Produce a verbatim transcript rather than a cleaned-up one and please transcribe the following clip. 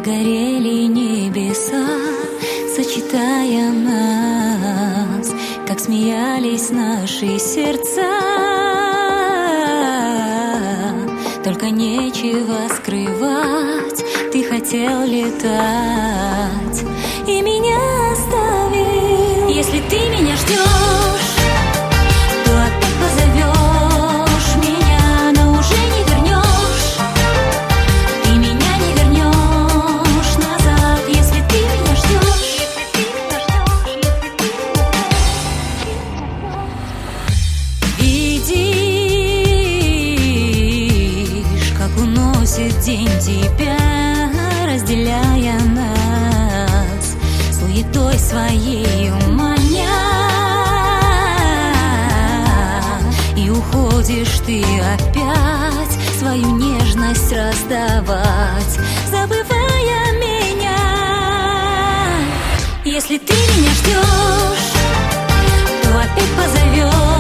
горели небеса, сочетая нас, как смеялись наши сердца. Только нечего скрывать, ты хотел летать и меня оставил. Если ты меня ждешь, то опять позовешь меня, но уже не вернешь. Ты меня не вернешь назад. Если ты меня ждешь, видишь, как уносит день тебя, разделяя нас суетой своей уманя. И уходишь ты опять свою нежность раздавать, забывая меня. Если ты меня ждешь, то опять позовешь